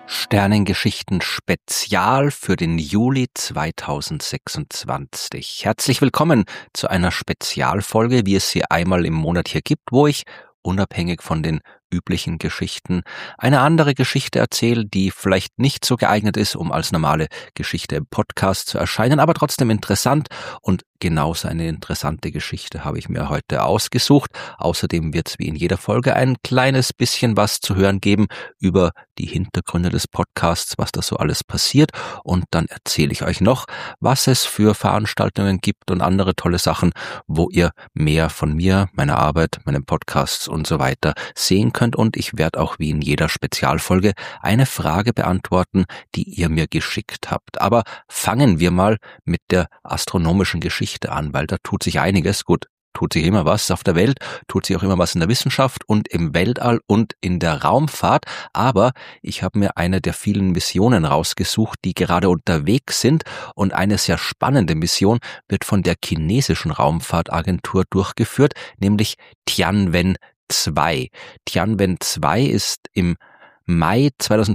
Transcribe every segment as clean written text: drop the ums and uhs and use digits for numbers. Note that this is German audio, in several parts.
Sternengeschichten Spezial für den Juli 2026. Herzlich willkommen zu einer Spezialfolge, wie es sie einmal im Monat hier gibt, wo ich unabhängig von den üblichen Geschichten eine andere Geschichte erzähle, die vielleicht nicht so geeignet ist, um als normale Geschichte im Podcast zu erscheinen, aber trotzdem interessant, und genauso eine interessante Geschichte habe ich mir heute ausgesucht. Außerdem wird es wie in jeder Folge ein kleines bisschen was zu hören geben über die Hintergründe des Podcasts, was da so alles passiert, und dann erzähle ich euch noch, was es für Veranstaltungen gibt und andere tolle Sachen, wo ihr mehr von mir, meiner Arbeit, meinem Podcast und so weiter sehen könnt, und ich werde auch wie in jeder Spezialfolge eine Frage beantworten, die ihr mir geschickt habt. Aber fangen wir mal mit der astronomischen Geschichte an, weil da tut sich einiges. Gut, tut sich immer was auf der Welt, tut sich auch immer was in der Wissenschaft und im Weltall und in der Raumfahrt, aber ich habe mir eine der vielen Missionen rausgesucht, die gerade unterwegs sind, und eine sehr spannende Mission wird von der chinesischen Raumfahrtagentur durchgeführt, nämlich Tianwen-2. Tianwen-2 ist im Mai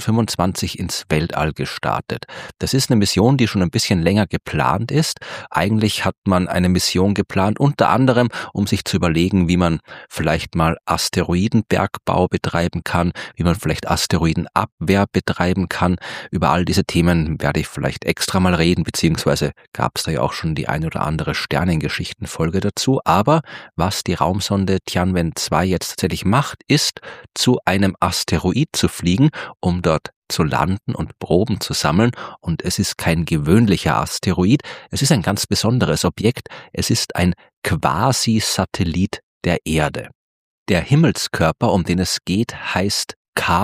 2025 ins Weltall gestartet. Das ist eine Mission, die schon ein bisschen länger geplant ist. Eigentlich hat man eine Mission geplant, unter anderem, um sich zu überlegen, wie man vielleicht mal Asteroidenbergbau betreiben kann, wie man vielleicht Asteroidenabwehr betreiben kann. Über all diese Themen werde ich vielleicht extra mal reden, beziehungsweise gab es da ja auch schon die ein oder andere Sternengeschichtenfolge dazu. Aber was die Raumsonde Tianwen-2 jetzt tatsächlich macht, ist, zu einem Asteroid zu fliegen, um dort zu landen und Proben zu sammeln. Und es ist kein gewöhnlicher Asteroid, es ist ein ganz besonderes Objekt. Es ist ein Quasi-Satellit der Erde. Der Himmelskörper, um den es geht, heißt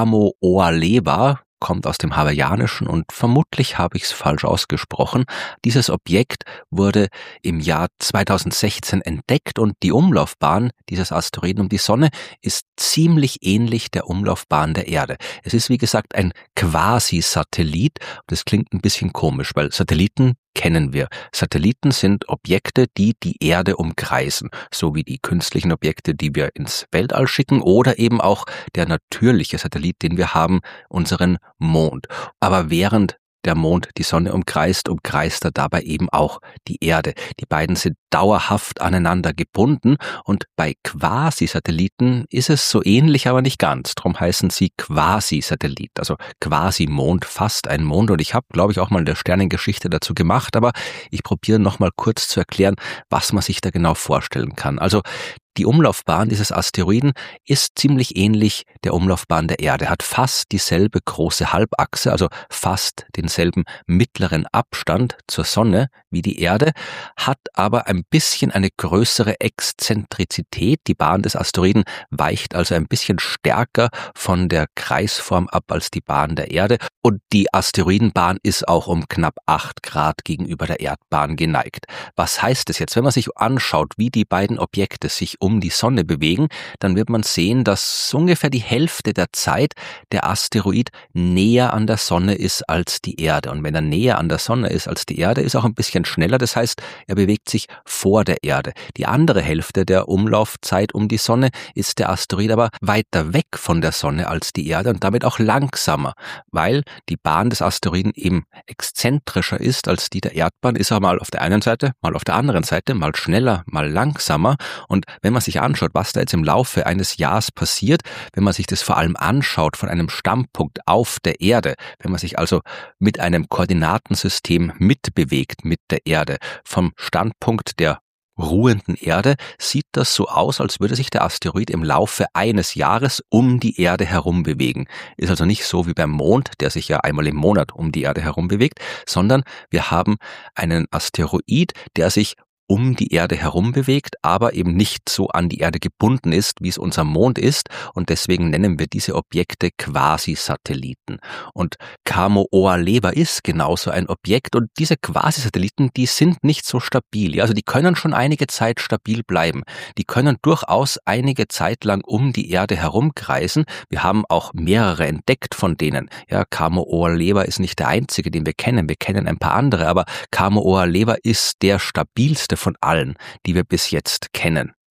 Kamo'oalewa, kommt aus dem Hawaiianischen, und vermutlich habe ich es falsch ausgesprochen. Dieses Objekt wurde im Jahr 2016 entdeckt, und die Umlaufbahn dieses Asteroiden um die Sonne ist ziemlich ähnlich der Umlaufbahn der Erde. Es ist wie gesagt ein Quasi-Satellit. Das klingt ein bisschen komisch, weil Satelliten kennen wir. Satelliten sind Objekte, die die Erde umkreisen, so wie die künstlichen Objekte, die wir ins Weltall schicken, oder eben auch der natürliche Satellit, den wir haben, unseren Mond. Aber während der Mond die Sonne umkreist, umkreist er dabei eben auch die Erde. Die beiden sind dauerhaft aneinander gebunden, und bei Quasi-Satelliten ist es so ähnlich, aber nicht ganz. Darum heißen sie Quasi-Satellit, also Quasi-Mond, fast ein Mond. Und ich habe, glaube ich, auch mal eine Sternengeschichte dazu gemacht, aber ich probiere noch mal kurz zu erklären, was man sich da genau vorstellen kann. Also die Umlaufbahn dieses Asteroiden ist ziemlich ähnlich der Umlaufbahn der Erde, hat fast dieselbe große Halbachse, also fast denselben mittleren Abstand zur Sonne wie die Erde, hat aber ein bisschen eine größere Exzentrizität. Die Bahn des Asteroiden weicht also ein bisschen stärker von der Kreisform ab als die Bahn der Erde, und die Asteroidenbahn ist auch um knapp 8 Grad gegenüber der Erdbahn geneigt. Was heißt das jetzt? Wenn man sich anschaut, wie die beiden Objekte sich um die Sonne bewegen, dann wird man sehen, dass ungefähr die Hälfte der Zeit der Asteroid näher an der Sonne ist als die Erde. Und wenn er näher an der Sonne ist als die Erde, ist er auch ein bisschen schneller. Das heißt, er bewegt sich vor der Erde. Die andere Hälfte der Umlaufzeit um die Sonne ist der Asteroid aber weiter weg von der Sonne als die Erde und damit auch langsamer, weil die Bahn des Asteroiden eben exzentrischer ist als die der Erdbahn, ist er mal auf der einen Seite, mal auf der anderen Seite, mal schneller, mal langsamer. Und wenn man sich anschaut, was da jetzt im Laufe eines Jahres passiert, wenn man sich das vor allem anschaut von einem Standpunkt auf der Erde, wenn man sich also mit einem Koordinatensystem mitbewegt mit der Erde, vom Standpunkt der ruhenden Erde, sieht das so aus, als würde sich der Asteroid im Laufe eines Jahres um die Erde herum bewegen. Ist also nicht so wie beim Mond, der sich ja einmal im Monat um die Erde herum bewegt, sondern wir haben einen Asteroid, der sich um die Erde herum bewegt, aber eben nicht so an die Erde gebunden ist, wie es unser Mond ist, und deswegen nennen wir diese Objekte Quasi-Satelliten. Und Kamo'oalewa ist genauso ein Objekt, und diese Quasi-Satelliten, die sind nicht so stabil. Ja, also die können schon einige Zeit stabil bleiben. Die können durchaus einige Zeit lang um die Erde herumkreisen. Wir haben auch mehrere entdeckt von denen. Ja, Kamo'oalewa ist nicht der einzige, den wir kennen. Wir kennen ein paar andere, aber Kamo'oalewa ist der stabilste von allen, die wir bis jetzt kennen.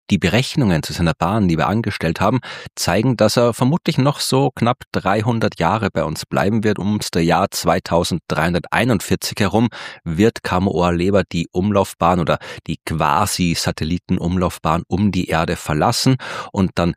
Die Berechnungen zu seiner Bahn, die wir angestellt haben, zeigen, dass er vermutlich noch so knapp 300 Jahre bei uns bleiben wird. Ums das Jahr 2341 herum wird Kamoa-Leber die Umlaufbahn oder die Quasi-Satellitenumlaufbahn um die Erde verlassen und dann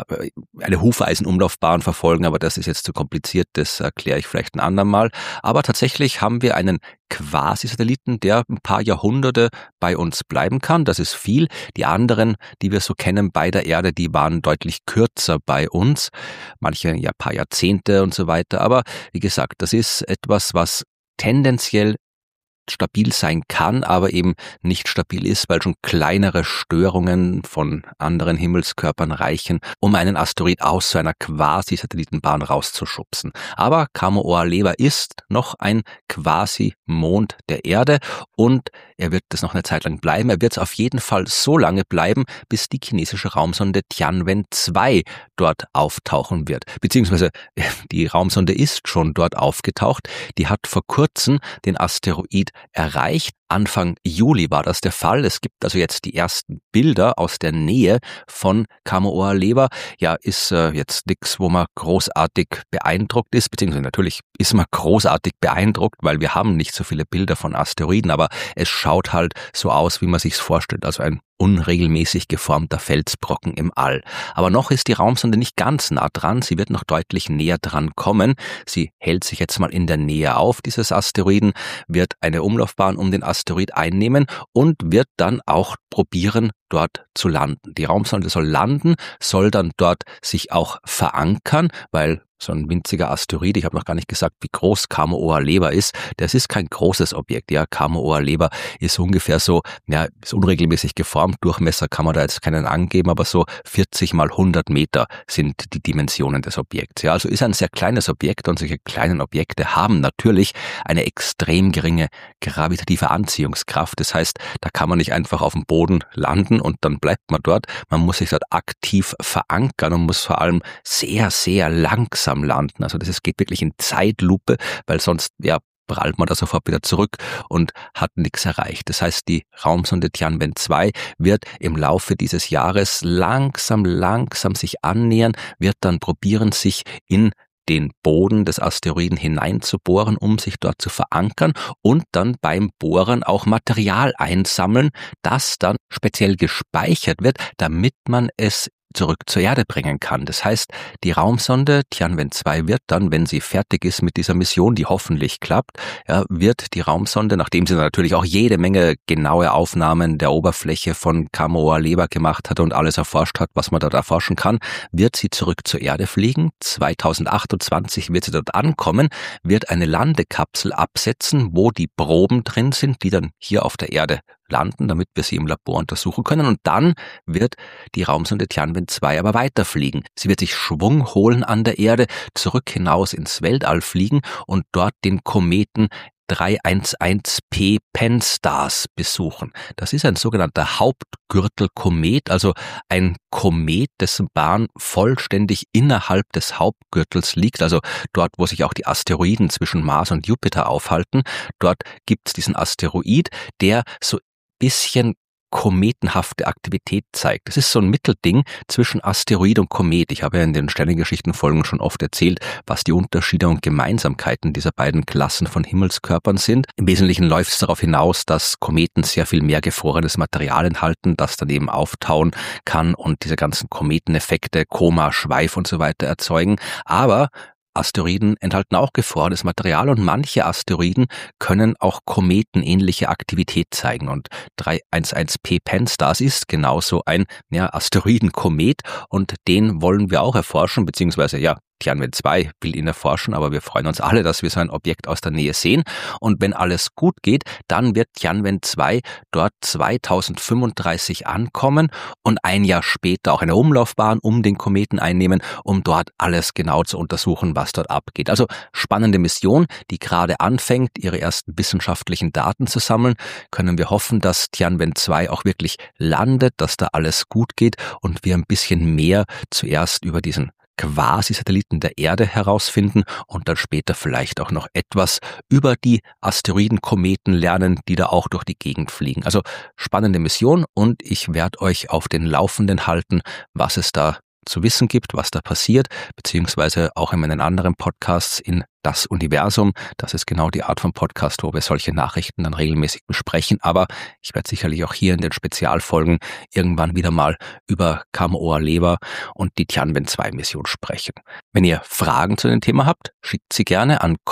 eine Hufeisenumlaufbahn verfolgen, aber das ist jetzt zu kompliziert, das erkläre ich vielleicht ein andermal. Aber tatsächlich haben wir einen Quasi-Satelliten, der ein paar Jahrhunderte bei uns bleiben kann. Das ist viel. Die anderen, die wir so kennen bei der Erde, die waren deutlich kürzer bei uns. Manche ja paar Jahrzehnte und so weiter. Aber wie gesagt, das ist etwas, was tendenziell stabil sein kann, aber eben nicht stabil ist, weil schon kleinere Störungen von anderen Himmelskörpern reichen, um einen Asteroid aus so einer Quasi-Satellitenbahn rauszuschubsen. Aber Kamoa-Leber ist noch ein Quasi-Mond der Erde und er wird das noch eine Zeit lang bleiben. Er wird es auf jeden Fall so lange bleiben, bis die chinesische Raumsonde Tianwen-2 dort auftauchen wird. Beziehungsweise die Raumsonde ist schon dort aufgetaucht. Die hat vor kurzem den Asteroid erreicht. Anfang Juli war das der Fall. Es gibt also jetzt die ersten Bilder aus der Nähe von Kamoa-Leber. Ja, ist jetzt nichts, wo man großartig beeindruckt ist, beziehungsweise natürlich ist man großartig beeindruckt, weil wir haben nicht so viele Bilder von Asteroiden, aber es schaut halt so aus, wie man sich's vorstellt, also ein unregelmäßig geformter Felsbrocken im All. Aber noch ist die Raumsonde nicht ganz nah dran, sie wird noch deutlich näher dran kommen. Sie hält sich jetzt mal in der Nähe auf, dieses Asteroiden, wird eine Umlaufbahn um den Asteroid einnehmen und wird dann auch probieren, dort zu landen. Die Raumsonde soll landen, soll dann dort sich auch verankern, weil so ein winziger Asteroid, ich habe noch gar nicht gesagt, wie groß Kamoa-Leber ist. Das ist kein großes Objekt. Ja, Kamoa-Leber ist ungefähr so, ist unregelmäßig geformt. Durchmesser kann man da jetzt keinen angeben, aber so 40 mal 100 Meter sind die Dimensionen des Objekts. Ja, also ist ein sehr kleines Objekt und solche kleinen Objekte haben natürlich eine extrem geringe gravitative Anziehungskraft. Das heißt, da kann man nicht einfach auf dem Boden landen und dann bleibt man dort. Man muss sich dort aktiv verankern und muss vor allem sehr, sehr langsam landen. Also das geht wirklich in Zeitlupe, weil sonst prallt man da sofort wieder zurück und hat nichts erreicht. Das heißt, die Raumsonde Tianwen-2 wird im Laufe dieses Jahres langsam sich annähern, wird dann probieren, sich in den Boden des Asteroiden hineinzubohren, um sich dort zu verankern und dann beim Bohren auch Material einsammeln, das dann speziell gespeichert wird, damit man es zurück zur Erde bringen kann. Das heißt, die Raumsonde Tianwen-2 wird dann, wenn sie fertig ist mit dieser Mission, die hoffentlich klappt, wird die Raumsonde, nachdem sie natürlich auch jede Menge genaue Aufnahmen der Oberfläche von Kamoa-Leber gemacht hat und alles erforscht hat, was man dort erforschen kann, wird sie zurück zur Erde fliegen. 2028 wird sie dort ankommen, wird eine Landekapsel absetzen, wo die Proben drin sind, die dann hier auf der Erde landen, damit wir sie im Labor untersuchen können. Und dann wird die Raumsonde Tianwen-2 aber weiterfliegen. Sie wird sich Schwung holen an der Erde, zurück hinaus ins Weltall fliegen und dort den Kometen 311P Pan-STARRS besuchen. Das ist ein sogenannter Hauptgürtelkomet, also ein Komet, dessen Bahn vollständig innerhalb des Hauptgürtels liegt, also dort, wo sich auch die Asteroiden zwischen Mars und Jupiter aufhalten. Dort gibt es diesen Asteroid, der so bisschen kometenhafte Aktivität zeigt. Das ist so ein Mittelding zwischen Asteroid und Komet. Ich habe ja in den Sternengeschichten-Folgen schon oft erzählt, was die Unterschiede und Gemeinsamkeiten dieser beiden Klassen von Himmelskörpern sind. Im Wesentlichen läuft es darauf hinaus, dass Kometen sehr viel mehr gefrorenes Material enthalten, das dann eben auftauen kann und diese ganzen Kometeneffekte, Koma, Schweif und so weiter erzeugen. Aber Asteroiden enthalten auch gefrorenes Material und manche Asteroiden können auch kometenähnliche Aktivität zeigen. Und 311P Pan-STARRS ist genauso ein Asteroidenkomet und den wollen wir auch erforschen, beziehungsweise Tianwen-2 will ihn erforschen, aber wir freuen uns alle, dass wir so ein Objekt aus der Nähe sehen. Und wenn alles gut geht, dann wird Tianwen-2 dort 2035 ankommen und ein Jahr später auch eine Umlaufbahn um den Kometen einnehmen, um dort alles genau zu untersuchen, was dort abgeht. Also spannende Mission, die gerade anfängt, ihre ersten wissenschaftlichen Daten zu sammeln. Können wir hoffen, dass Tianwen-2 auch wirklich landet, dass da alles gut geht und wir ein bisschen mehr zuerst über diesen Quasi-Satelliten der Erde herausfinden und dann später vielleicht auch noch etwas über die Asteroiden, Kometen lernen, die da auch durch die Gegend fliegen. Also spannende Mission und ich werde euch auf den Laufenden halten, was es da zu wissen gibt, was da passiert, beziehungsweise auch in meinen anderen Podcasts in Das Universum. Das ist genau die Art von Podcast, wo wir solche Nachrichten dann regelmäßig besprechen. Aber ich werde sicherlich auch hier in den Spezialfolgen irgendwann wieder mal über Kam-Oa-Lewa und die Tianwen-2-Mission sprechen. Wenn ihr Fragen zu dem Thema habt, schickt sie gerne an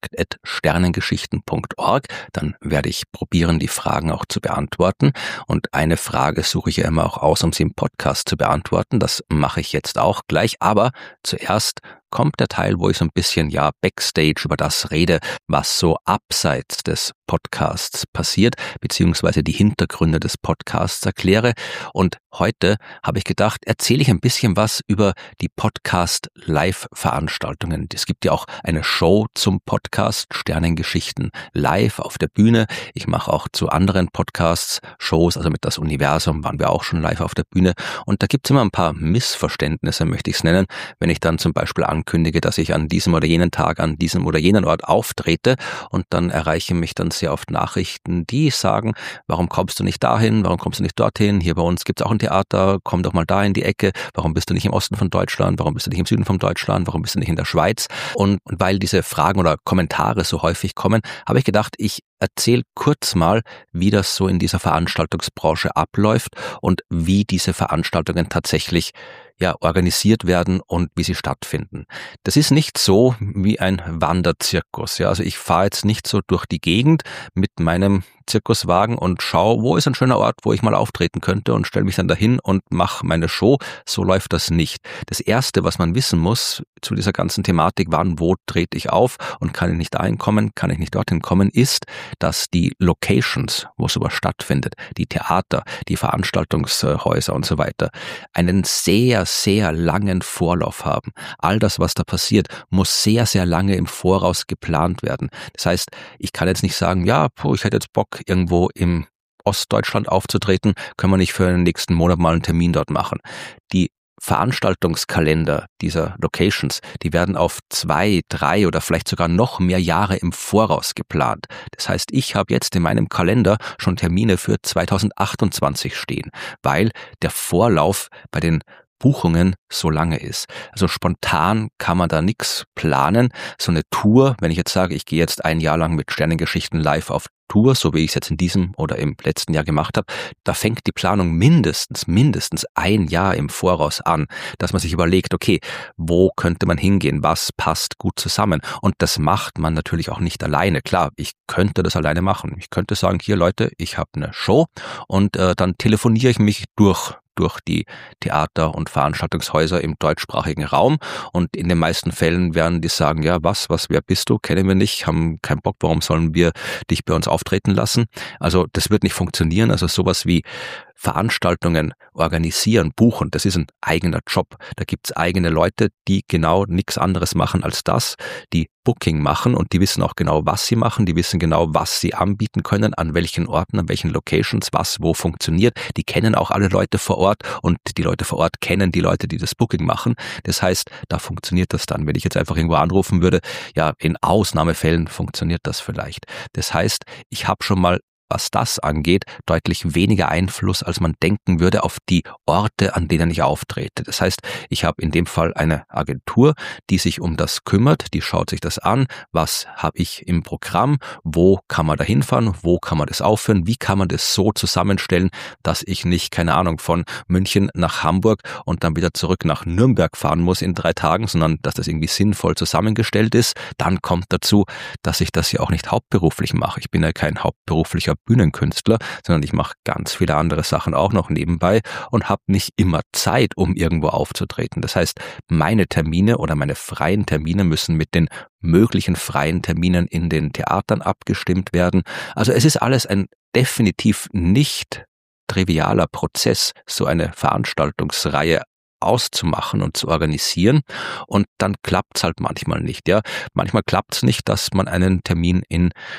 kontakt@sternengeschichten.org. Dann werde ich probieren, die Fragen auch zu beantworten. Und eine Frage suche ich ja immer auch aus, um sie im Podcast zu beantworten. Das mache ich jetzt auch gleich. Aber zuerst kommt der Teil, wo ich so ein bisschen backstage über das rede, was so abseits des Podcasts passiert, beziehungsweise die Hintergründe des Podcasts erkläre. Und heute habe ich gedacht, erzähle ich ein bisschen was über die Podcast-Live-Veranstaltungen. Es gibt ja auch eine Show zum Podcast, Sternengeschichten live auf der Bühne. Ich mache auch zu anderen Podcasts Shows, also mit Das Universum waren wir auch schon live auf der Bühne. Und da gibt es immer ein paar Missverständnisse, möchte ich es nennen, wenn ich dann zum Beispiel ankündige, dass ich an diesem oder jenen Tag an diesem oder jenen Ort auftrete und dann erreichen mich dann sehr oft Nachrichten, die sagen, warum kommst du nicht dahin, warum kommst du nicht dorthin, hier bei uns gibt es auch ein Theater, komm doch mal da in die Ecke, warum bist du nicht im Osten von Deutschland, warum bist du nicht im Süden von Deutschland, warum bist du nicht in der Schweiz? Und weil diese Fragen oder Kommentare so häufig kommen, habe ich gedacht, ich erzähle kurz mal, wie das so in dieser Veranstaltungsbranche abläuft und wie diese Veranstaltungen tatsächlich organisiert werden und wie sie stattfinden. Das ist nicht so wie ein Wanderzirkus. Also ich fahre jetzt nicht so durch die Gegend mit meinem Zirkuswagen und schaue, wo ist ein schöner Ort, wo ich mal auftreten könnte und stelle mich dann dahin und mache meine Show. So läuft das nicht. Das Erste, was man wissen muss zu dieser ganzen Thematik, wann, wo trete ich auf und kann ich nicht dahin kommen, kann ich nicht dorthin kommen, ist, dass die Locations, wo sowas stattfindet, die Theater, die Veranstaltungshäuser und so weiter, einen sehr, sehr langen Vorlauf haben. All das, was da passiert, muss sehr, sehr lange im Voraus geplant werden. Das heißt, ich kann jetzt nicht sagen, ich hätte jetzt Bock, irgendwo im Ostdeutschland aufzutreten, können wir nicht für den nächsten Monat mal einen Termin dort machen. Die Veranstaltungskalender dieser Locations, die werden auf 2, 3 oder vielleicht sogar noch mehr Jahre im Voraus geplant. Das heißt, ich habe jetzt in meinem Kalender schon Termine für 2028 stehen, weil der Vorlauf bei den Buchungen so lange ist. Also spontan kann man da nichts planen. So eine Tour, wenn ich jetzt sage, ich gehe jetzt ein Jahr lang mit Sternengeschichten live auf Tour, so wie ich es jetzt in diesem oder im letzten Jahr gemacht habe, da fängt die Planung mindestens ein Jahr im Voraus an, dass man sich überlegt, okay, wo könnte man hingehen, was passt gut zusammen? Und das macht man natürlich auch nicht alleine. Klar, ich könnte das alleine machen. Ich könnte sagen, hier Leute, ich habe eine Show und dann telefoniere ich mich durch die Theater und Veranstaltungshäuser im deutschsprachigen Raum und in den meisten Fällen werden die sagen, wer bist du, kennen wir nicht, haben keinen Bock, warum sollen wir dich bei uns auftreten lassen? Also das wird nicht funktionieren, also sowas wie Veranstaltungen organisieren, buchen, das ist ein eigener Job. Da gibt's eigene Leute, die genau nichts anderes machen als das, die Booking machen und die wissen auch genau, was sie machen, die wissen genau, was sie anbieten können, an welchen Orten, an welchen Locations, was wo funktioniert. Die kennen auch alle Leute vor Ort und die Leute vor Ort kennen die Leute, die das Booking machen. Das heißt, da funktioniert das dann. Wenn ich jetzt einfach irgendwo anrufen würde, in Ausnahmefällen funktioniert das vielleicht. Das heißt, ich habe schon mal, was das angeht, deutlich weniger Einfluss, als man denken würde, auf die Orte, an denen ich auftrete. Das heißt, ich habe in dem Fall eine Agentur, die sich um das kümmert, die schaut sich das an, was habe ich im Programm, wo kann man da hinfahren, wo kann man das aufführen, wie kann man das so zusammenstellen, dass ich nicht, keine Ahnung, von München nach Hamburg und dann wieder zurück nach Nürnberg fahren muss in 3 Tagen, sondern dass das irgendwie sinnvoll zusammengestellt ist. Dann kommt dazu, dass ich das ja auch nicht hauptberuflich mache. Ich bin ja kein hauptberuflicher Bühnenkünstler, sondern ich mache ganz viele andere Sachen auch noch nebenbei und habe nicht immer Zeit, um irgendwo aufzutreten. Das heißt, meine Termine oder meine freien Termine müssen mit den möglichen freien Terminen in den Theatern abgestimmt werden. Also es ist alles ein definitiv nicht trivialer Prozess, so eine Veranstaltungsreihe auszumachen und zu organisieren und dann klappt's halt manchmal nicht. Manchmal klappt's nicht, dass man einen Termin in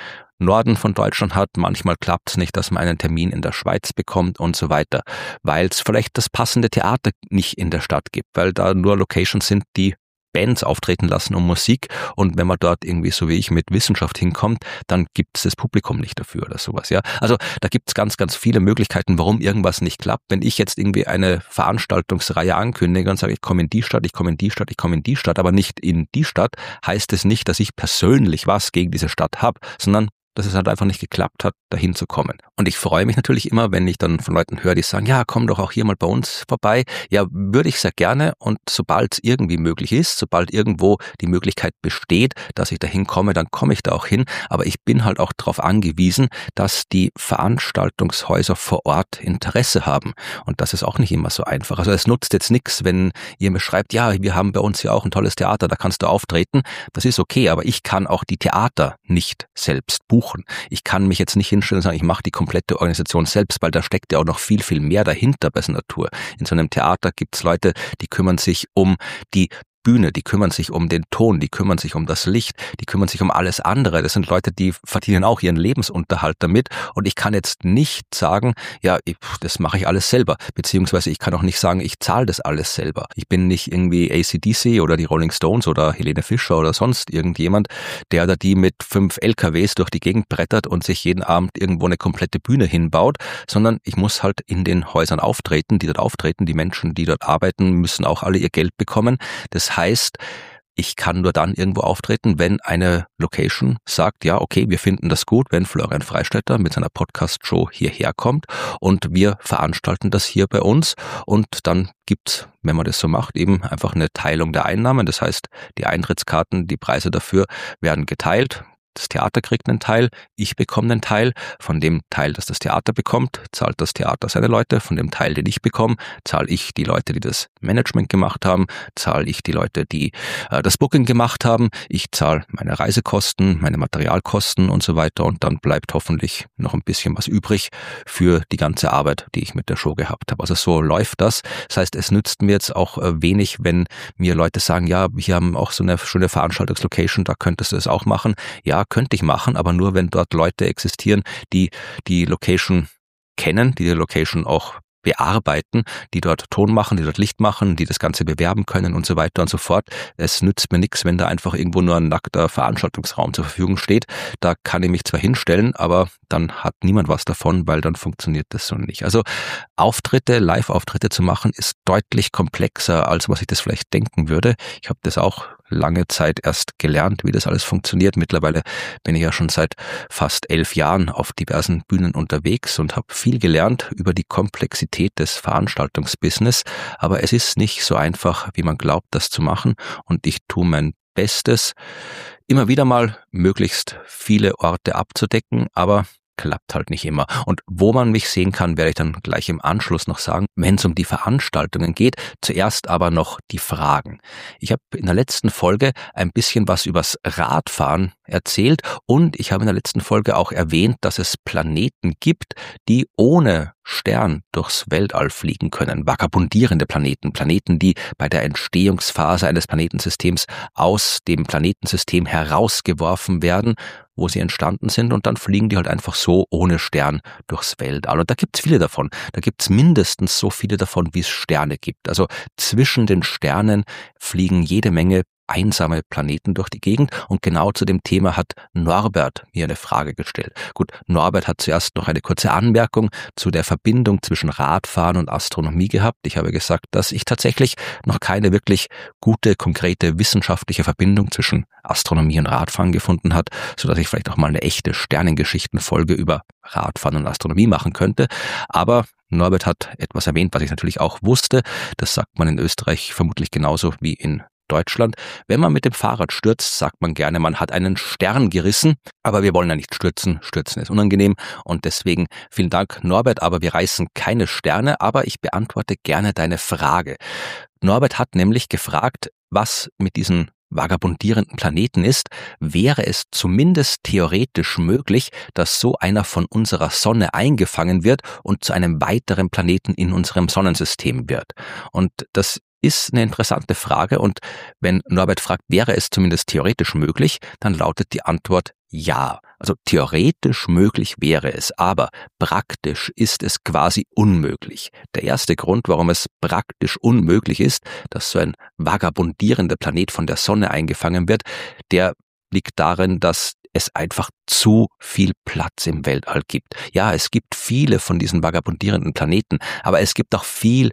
Norden von Deutschland hat. Manchmal klappt es nicht, dass man einen Termin in der Schweiz bekommt und so weiter, weil es vielleicht das passende Theater nicht in der Stadt gibt, weil da nur Locations sind, die Bands auftreten lassen um Musik, und wenn man dort irgendwie so wie ich mit Wissenschaft hinkommt, dann gibt es das Publikum nicht dafür oder sowas. Ja, also da gibt es ganz, ganz viele Möglichkeiten, warum irgendwas nicht klappt. Wenn ich jetzt irgendwie eine Veranstaltungsreihe ankündige und sage, ich komme in die Stadt, ich komme in die Stadt, ich komme in die Stadt, aber nicht in die Stadt, heißt es nicht, dass ich persönlich was gegen diese Stadt habe, sondern dass es halt einfach nicht geklappt hat, dahin zu kommen. Und ich freue mich natürlich immer, wenn ich dann von Leuten höre, die sagen, ja, komm doch auch hier mal bei uns vorbei. Ja, würde ich sehr gerne, und sobald es irgendwie möglich ist, sobald irgendwo die Möglichkeit besteht, dass ich dahin komme, dann komme ich da auch hin. Aber ich bin halt auch darauf angewiesen, dass die Veranstaltungshäuser vor Ort Interesse haben. Und das ist auch nicht immer so einfach. Also es nutzt jetzt nichts, wenn ihr mir schreibt, ja, wir haben bei uns ja auch ein tolles Theater, da kannst du auftreten. Das ist okay, aber ich kann auch die Theater nicht selbst buchen. Ich kann mich jetzt nicht hinstellen und sagen, ich mache die komplette Organisation selbst, weil da steckt ja auch noch viel, viel mehr dahinter bei so einer Tour. In so einem Theater gibt es Leute, die kümmern sich um die Bühne, die kümmern sich um den Ton, die kümmern sich um das Licht, die kümmern sich um alles andere. Das sind Leute, die verdienen auch ihren Lebensunterhalt damit, und ich kann jetzt nicht sagen, ja, das mache ich alles selber, beziehungsweise ich kann auch nicht sagen, ich zahle das alles selber. Ich bin nicht irgendwie AC/DC oder die Rolling Stones oder Helene Fischer oder sonst irgendjemand, der oder die mit 5 LKWs durch die Gegend brettert und sich jeden Abend irgendwo eine komplette Bühne hinbaut, sondern ich muss halt in den Häusern auftreten, die dort auftreten. Die Menschen, die dort arbeiten, müssen auch alle ihr Geld bekommen. Das heißt, ich kann nur dann irgendwo auftreten, wenn eine Location sagt, ja, okay, wir finden das gut, wenn Florian Freistetter mit seiner Podcast-Show hierher kommt und wir veranstalten das hier bei uns, und dann gibt's, wenn man das so macht, eben einfach eine Teilung der Einnahmen. Das heißt, die Eintrittskarten, die Preise dafür werden geteilt. Das Theater kriegt einen Teil, ich bekomme einen Teil. Von dem Teil, das das Theater bekommt, zahlt das Theater seine Leute. Von dem Teil, den ich bekomme, zahle ich die Leute, die das Management gemacht haben, zahle ich die Leute, die das Booking gemacht haben. Ich zahle meine Reisekosten, meine Materialkosten und so weiter, und dann bleibt hoffentlich noch ein bisschen was übrig für die ganze Arbeit, die ich mit der Show gehabt habe. Also so läuft das. Das heißt, es nützt mir jetzt auch wenig, wenn mir Leute sagen, ja, wir haben auch so eine schöne Veranstaltungslocation, da könntest du es auch machen. Ja, könnte ich machen, aber nur, wenn dort Leute existieren, die die Location kennen, die Location auch bearbeiten, die dort Ton machen, die dort Licht machen, die das Ganze bewerben können und so weiter und so fort. Es nützt mir nichts, wenn da einfach irgendwo nur ein nackter Veranstaltungsraum zur Verfügung steht. Da kann ich mich zwar hinstellen, aber dann hat niemand was davon, weil dann funktioniert das so nicht. Also Auftritte, Live-Auftritte zu machen, ist deutlich komplexer, als was ich das vielleicht denken würde. Ich habe das auch lange Zeit erst gelernt, wie das alles funktioniert. Mittlerweile bin ich ja schon seit fast 11 Jahren auf diversen Bühnen unterwegs und habe viel gelernt über die Komplexität des Veranstaltungsbusiness. Aber es ist nicht so einfach, wie man glaubt, das zu machen. Und ich tue mein Bestes, immer wieder mal möglichst viele Orte abzudecken, aber klappt halt nicht immer. Und wo man mich sehen kann, werde ich dann gleich im Anschluss noch sagen, wenn es um die Veranstaltungen geht. Zuerst aber noch die Fragen. Ich habe in der letzten Folge ein bisschen was übers Radfahren erzählt, und ich habe in der letzten Folge auch erwähnt, dass es Planeten gibt, die ohne Stern durchs Weltall fliegen können. Vagabundierende Planeten, Planeten, die bei der Entstehungsphase eines Planetensystems aus dem Planetensystem herausgeworfen werden, wo sie entstanden sind, und dann fliegen die halt einfach so ohne Stern durchs Weltall. Und da gibt's viele davon. Da gibt's mindestens so viele davon, wie es Sterne gibt. Also zwischen den Sternen fliegen jede Menge einsame Planeten durch die Gegend, und genau zu dem Thema hat Norbert mir eine Frage gestellt. Gut, Norbert hat zuerst noch eine kurze Anmerkung zu der Verbindung zwischen Radfahren und Astronomie gehabt. Ich habe gesagt, dass ich tatsächlich noch keine wirklich gute, konkrete wissenschaftliche Verbindung zwischen Astronomie und Radfahren gefunden hat, sodass ich vielleicht auch mal eine echte Sternengeschichtenfolge über Radfahren und Astronomie machen könnte. Aber Norbert hat etwas erwähnt, was ich natürlich auch wusste. Das sagt man in Österreich vermutlich genauso wie in Deutschland. Wenn man mit dem Fahrrad stürzt, sagt man gerne, man hat einen Stern gerissen, aber wir wollen ja nicht stürzen. Stürzen ist unangenehm, und deswegen vielen Dank, Norbert, aber wir reißen keine Sterne, aber ich beantworte gerne deine Frage. Norbert hat nämlich gefragt, was mit diesen vagabundierenden Planeten ist. Wäre es zumindest theoretisch möglich, dass so einer von unserer Sonne eingefangen wird und zu einem weiteren Planeten in unserem Sonnensystem wird? Und das ist eine interessante Frage und wenn Norbert fragt, wäre es zumindest theoretisch möglich, dann lautet die Antwort ja. Also theoretisch möglich wäre es, aber praktisch ist es quasi unmöglich. Der erste Grund, warum es praktisch unmöglich ist, dass so ein vagabundierender Planet von der Sonne eingefangen wird, der liegt darin, dass es einfach zu viel Platz im Weltall gibt. Ja, es gibt viele von diesen vagabundierenden Planeten, aber es gibt auch viel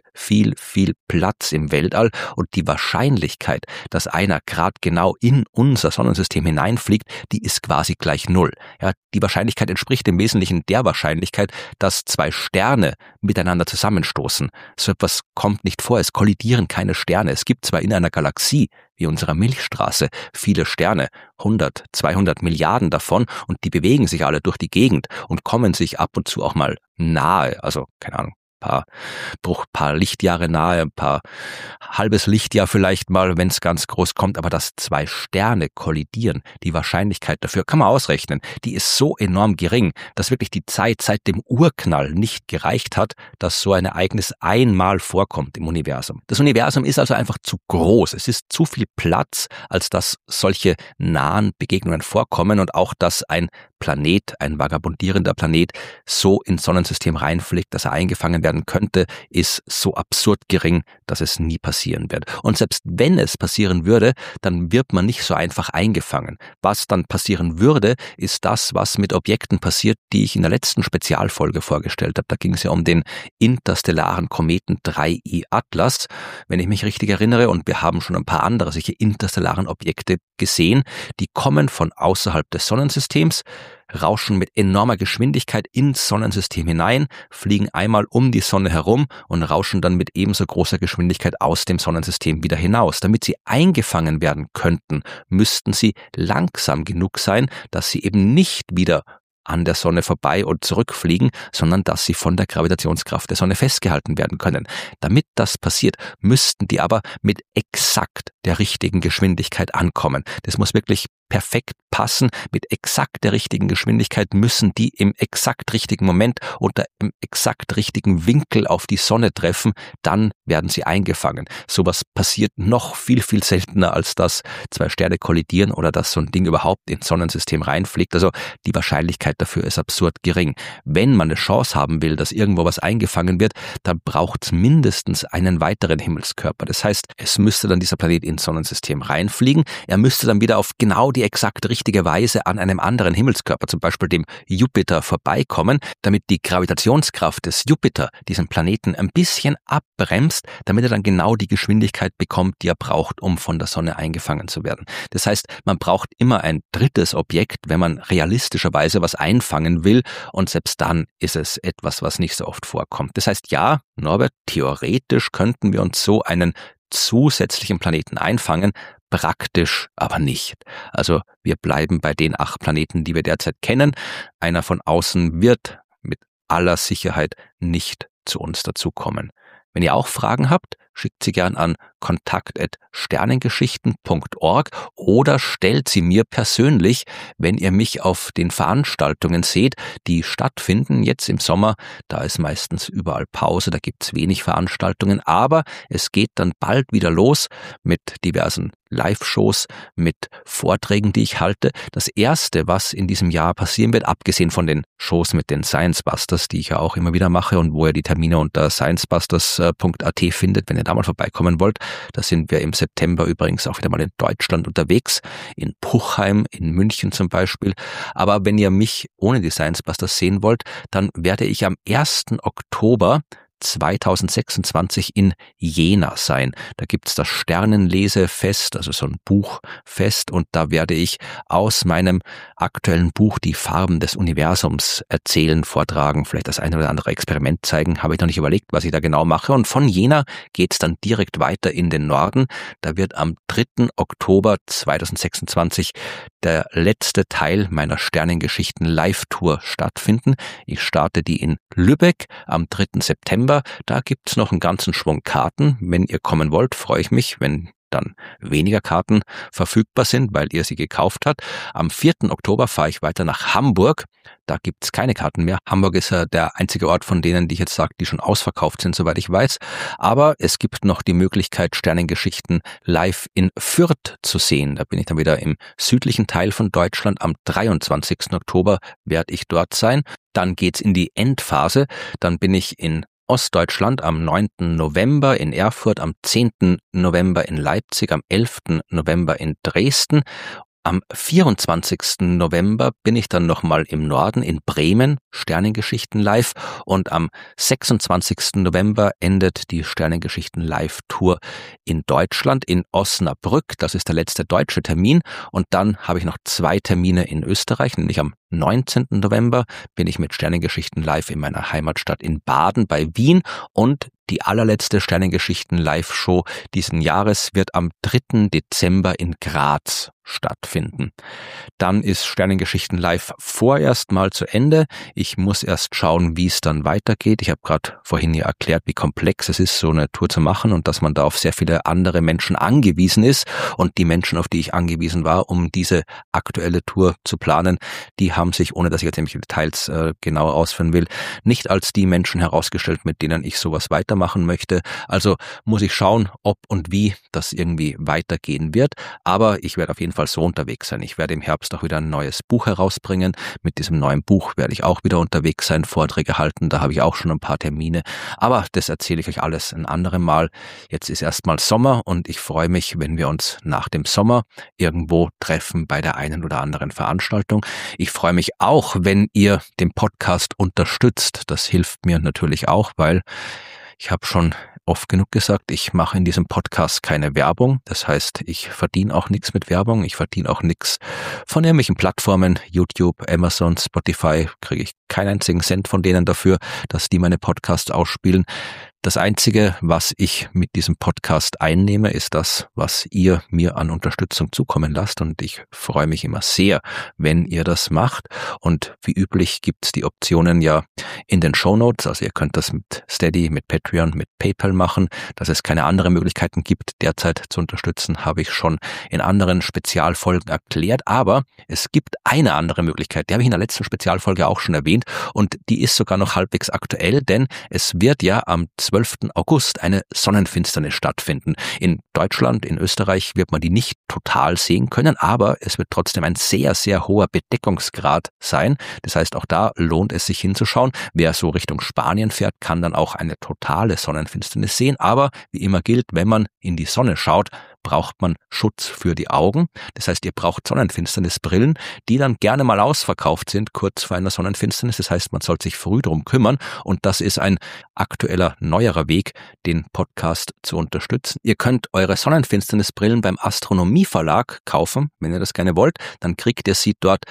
Platz im Weltall und die Wahrscheinlichkeit, dass einer gerade genau in unser Sonnensystem hineinfliegt, die ist quasi gleich null. Ja, die Wahrscheinlichkeit entspricht im Wesentlichen der Wahrscheinlichkeit, dass zwei Sterne miteinander zusammenstoßen. So etwas kommt nicht vor, es kollidieren keine Sterne. Es gibt zwar in einer Galaxie wie unserer Milchstraße viele Sterne, 100, 200 Milliarden davon und die bewegen sich alle durch die Gegend und kommen sich ab und zu auch mal nahe, also keine Ahnung, paar Lichtjahre nahe, ein paar halbes Lichtjahr vielleicht mal, wenn es ganz groß kommt, aber dass zwei Sterne kollidieren, die Wahrscheinlichkeit dafür kann man ausrechnen, die ist so enorm gering, dass wirklich die Zeit seit dem Urknall nicht gereicht hat, dass so ein Ereignis einmal vorkommt im Universum. Das Universum ist also einfach zu groß, es ist zu viel Platz, als dass solche nahen Begegnungen vorkommen und auch, dass ein Planet, ein vagabundierender Planet, so ins Sonnensystem reinfliegt, dass er eingefangen werden könnte, ist so absurd gering, dass es nie passieren wird. Und selbst wenn es passieren würde, dann wird man nicht so einfach eingefangen. Was dann passieren würde, ist das, was mit Objekten passiert, die ich in der letzten Spezialfolge vorgestellt habe. Da ging es ja um den interstellaren Kometen 3I Atlas, wenn ich mich richtig erinnere, und wir haben schon ein paar andere solche interstellaren Objekte gesehen, die kommen von außerhalb des Sonnensystems, rauschen mit enormer Geschwindigkeit ins Sonnensystem hinein, fliegen einmal um die Sonne herum und rauschen dann mit ebenso großer Geschwindigkeit aus dem Sonnensystem wieder hinaus. Damit sie eingefangen werden könnten, müssten sie langsam genug sein, dass sie eben nicht wieder an der Sonne vorbei und zurückfliegen, sondern dass sie von der Gravitationskraft der Sonne festgehalten werden können. Damit das passiert, müssten die aber mit exakt der richtigen Geschwindigkeit ankommen. Das muss wirklich perfekt passen. Mit exakt der richtigen Geschwindigkeit müssen die im exakt richtigen Moment unter im exakt richtigen Winkel auf die Sonne treffen, dann werden sie eingefangen. Sowas passiert noch viel seltener, als dass zwei Sterne kollidieren oder dass so ein Ding überhaupt ins Sonnensystem reinfliegt. Also die Wahrscheinlichkeit dafür ist absurd gering. Wenn man eine Chance haben will, dass irgendwo was eingefangen wird, dann braucht es mindestens einen weiteren Himmelskörper. Das heißt, es müsste dann dieser Planet ins Sonnensystem reinfliegen. Er müsste dann wieder auf genau die exakt richtige Weise an einem anderen Himmelskörper, zum Beispiel dem Jupiter, vorbeikommen, damit die Gravitationskraft des Jupiter diesen Planeten ein bisschen abbremst, damit er dann genau die Geschwindigkeit bekommt, die er braucht, um von der Sonne eingefangen zu werden. Das heißt, man braucht immer ein drittes Objekt, wenn man realistischerweise was einfangen will, und selbst dann ist es etwas, was nicht so oft vorkommt. Das heißt, ja, Norbert, theoretisch könnten wir uns so einen zusätzlichen Planeten einfangen, praktisch aber nicht. Also wir bleiben bei den 8 Planeten, die wir derzeit kennen. Einer von außen wird mit aller Sicherheit nicht zu uns dazukommen. Wenn ihr auch Fragen habt, schickt sie gern an kontakt@sternengeschichten.org oder stellt sie mir persönlich, wenn ihr mich auf den Veranstaltungen seht, die stattfinden jetzt im Sommer. Da ist meistens überall Pause, da gibt's wenig Veranstaltungen, aber es geht dann bald wieder los mit diversen Live-Shows, mit Vorträgen, die ich halte. Das erste, was in diesem Jahr passieren wird, abgesehen von den Shows mit den Science Busters, die ich ja auch immer wieder mache und wo ihr die Termine unter sciencebusters.at findet, wenn ihr da mal vorbeikommen wollt. Da sind wir im September übrigens auch wieder mal in Deutschland unterwegs, in Puchheim, in München zum Beispiel. Aber wenn ihr mich ohne die Science Busters sehen wollt, dann werde ich am 1. Oktober 2026 in Jena sein. Da gibt's das Sternenlesefest, also so ein Buchfest, und da werde ich aus meinem aktuellen Buch Die Farben des Universums erzählen, vortragen, vielleicht das eine oder andere Experiment zeigen. Habe ich noch nicht überlegt, was ich da genau mache. Und von Jena geht's dann direkt weiter in den Norden. Da wird am 3. Oktober 2026 der letzte Teil meiner Sternengeschichten Live-Tour stattfinden. Ich starte die in Lübeck am 3. September. Da gibt's noch einen ganzen Schwung Karten. Wenn ihr kommen wollt, freue ich mich, wenn dann weniger Karten verfügbar sind, weil ihr sie gekauft habt. Am 4. Oktober fahre ich weiter nach Hamburg. Da gibt's keine Karten mehr. Hamburg ist ja der einzige Ort von denen, die ich jetzt sage, die schon ausverkauft sind, soweit ich weiß. Aber es gibt noch die Möglichkeit, Sternengeschichten live in Fürth zu sehen. Da bin ich dann wieder im südlichen Teil von Deutschland. Am 23. Oktober werde ich dort sein. Dann geht's in die Endphase. Dann bin ich in Ostdeutschland am 9. November in Erfurt, am 10. November in Leipzig, am 11. November in Dresden. Am 24. November bin ich dann nochmal im Norden in Bremen, Sternengeschichten live, und am 26. November endet die Sternengeschichten Live-Tour in Deutschland, in Osnabrück. Das ist der letzte deutsche Termin, und dann habe ich noch 2 Termine in Österreich, nämlich am 19. November bin ich mit Sternengeschichten live in meiner Heimatstadt in Baden bei Wien, und die allerletzte Sternengeschichten Live-Show diesen Jahres wird am 3. Dezember in Graz stattfinden. Dann ist Sternengeschichten live vorerst mal zu Ende. Ich muss erst schauen, wie es dann weitergeht. Ich habe gerade vorhin ja erklärt, wie komplex es ist, so eine Tour zu machen, und dass man da auf sehr viele andere Menschen angewiesen ist. Und die Menschen, auf die ich angewiesen war, um diese aktuelle Tour zu planen, die haben sich, ohne dass ich jetzt nämlich Details genauer ausführen will, nicht als die Menschen herausgestellt, mit denen ich sowas weitermachen möchte. Also muss ich schauen, ob und wie das irgendwie weitergehen wird. Aber ich werde auf jeden Fall so unterwegs sein. Ich werde im Herbst auch wieder ein neues Buch herausbringen. Mit diesem neuen Buch werde ich auch wieder unterwegs sein, Vorträge halten. Da habe ich auch schon ein paar Termine. Aber das erzähle ich euch alles ein anderes Mal. Jetzt ist erstmal Sommer, und ich freue mich, wenn wir uns nach dem Sommer irgendwo treffen bei der einen oder anderen Veranstaltung. Ich freue mich auch, wenn ihr den Podcast unterstützt. Das hilft mir natürlich auch, weil ich habe schon oft genug gesagt, ich mache in diesem Podcast keine Werbung. Das heißt, ich verdiene auch nichts mit Werbung. Ich verdiene auch nichts von irgendwelchen Plattformen, YouTube, Amazon, Spotify, kriege ich keinen einzigen Cent von denen dafür, dass die meine Podcasts ausspielen. Das Einzige, was ich mit diesem Podcast einnehme, ist das, was ihr mir an Unterstützung zukommen lasst, und ich freue mich immer sehr, wenn ihr das macht. Und wie üblich gibt's die Optionen ja in den Shownotes, also ihr könnt das mit Steady, mit Patreon, mit PayPal machen. Dass es keine anderen Möglichkeiten gibt, derzeit zu unterstützen, habe ich schon in anderen Spezialfolgen erklärt, aber es gibt eine andere Möglichkeit, die habe ich in der letzten Spezialfolge auch schon erwähnt, und die ist sogar noch halbwegs aktuell, denn es wird ja am 12. August eine Sonnenfinsternis stattfinden. In Deutschland, in Österreich wird man die nicht total sehen können, aber es wird trotzdem ein sehr, sehr hoher Bedeckungsgrad sein. Das heißt, auch da lohnt es sich hinzuschauen. Wer so Richtung Spanien fährt, kann dann auch eine totale Sonnenfinsternis sehen. Aber wie immer gilt, wenn man in die Sonne schaut, braucht man Schutz für die Augen. Das heißt, ihr braucht Sonnenfinsternisbrillen, die dann gerne mal ausverkauft sind, kurz vor einer Sonnenfinsternis. Das heißt, man soll sich früh drum kümmern, und das ist ein aktueller, neuerer Weg, den Podcast zu unterstützen. Ihr könnt eure Sonnenfinsternisbrillen beim Astronomieverlag kaufen. Wenn ihr das gerne wollt, dann kriegt ihr sie dort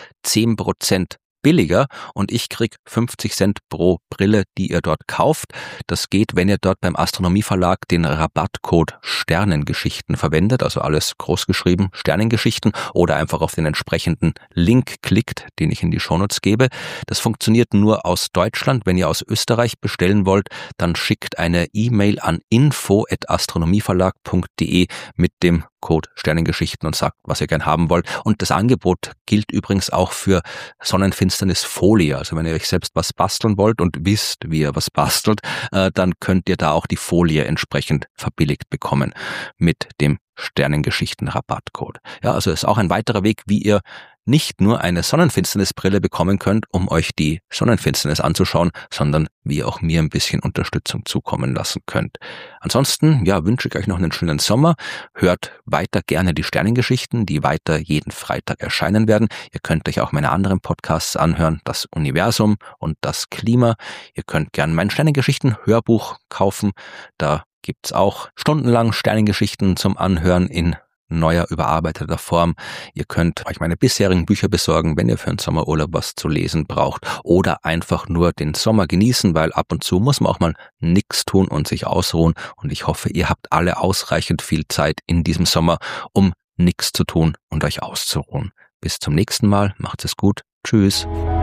10% billiger, und ich krieg 50 Cent pro Brille, die ihr dort kauft. Das geht, wenn ihr dort beim Astronomieverlag den Rabattcode Sternengeschichten verwendet, also alles groß geschrieben, Sternengeschichten, oder einfach auf den entsprechenden Link klickt, den ich in die Shownotes gebe. Das funktioniert nur aus Deutschland. Wenn ihr aus Österreich bestellen wollt, dann schickt eine E-Mail an info@astronomieverlag.de mit dem Code Sternengeschichten und sagt, was ihr gern haben wollt. Und das Angebot gilt übrigens auch für Sonnenfinsternisfolie. Also wenn ihr euch selbst was basteln wollt und wisst, wie ihr was bastelt, dann könnt ihr da auch die Folie entsprechend verbilligt bekommen mit dem Sternengeschichten-Rabattcode. Ja, also ist auch ein weiterer Weg, wie ihr nicht nur eine Sonnenfinsternisbrille bekommen könnt, um euch die Sonnenfinsternis anzuschauen, sondern wie ihr auch mir ein bisschen Unterstützung zukommen lassen könnt. Ansonsten, ja, wünsche ich euch noch einen schönen Sommer. Hört weiter gerne die Sternengeschichten, die weiter jeden Freitag erscheinen werden. Ihr könnt euch auch meine anderen Podcasts anhören, das Universum und das Klima. Ihr könnt gerne mein Sternengeschichten-Hörbuch kaufen. Da gibt's auch stundenlang Sternengeschichten zum Anhören in neuer, überarbeiteter Form. Ihr könnt euch meine bisherigen Bücher besorgen, wenn ihr für einen Sommerurlaub was zu lesen braucht, oder einfach nur den Sommer genießen, weil ab und zu muss man auch mal nichts tun und sich ausruhen, und ich hoffe, ihr habt alle ausreichend viel Zeit in diesem Sommer, um nichts zu tun und euch auszuruhen. Bis zum nächsten Mal, macht es gut. Tschüss.